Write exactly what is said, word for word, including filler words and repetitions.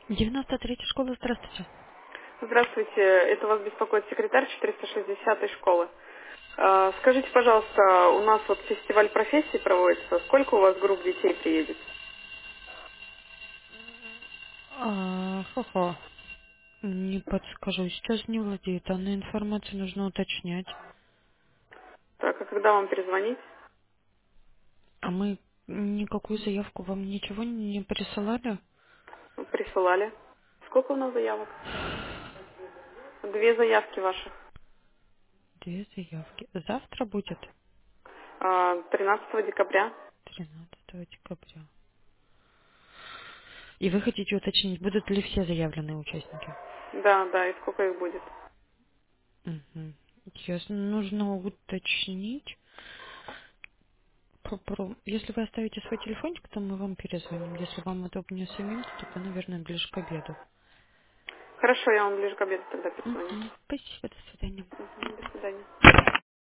девяносто третья школа, здравствуйте. Здравствуйте, это вас беспокоит секретарь четыреста шестидесятой школы. А, Скажите, пожалуйста, у нас вот фестиваль профессий проводится. Сколько у вас групп детей приедет? А, хо-хо. Не подскажу, сейчас не владею. Данную информацию нужно уточнять. Так, а когда вам перезвонить? А мы никакую заявку вам ничего не присылали? Ну, Присылали. Сколько у нас заявок? Две заявки ваши. Две заявки. Завтра будет А, тринадцатого декабря. тринадцатого декабря. И вы хотите уточнить, будут ли все заявленные участники? Да, да, и сколько их будет? Угу. Ясно. Нужно уточнить. Попро- Если вы оставите свой телефончик, то мы вам перезвоним. Если вам удобнее самим, то тогда, наверное, ближе к обеду. Хорошо, я вам ближе к обеду тогда перезвоню. Мгм. Спасибо, до свидания.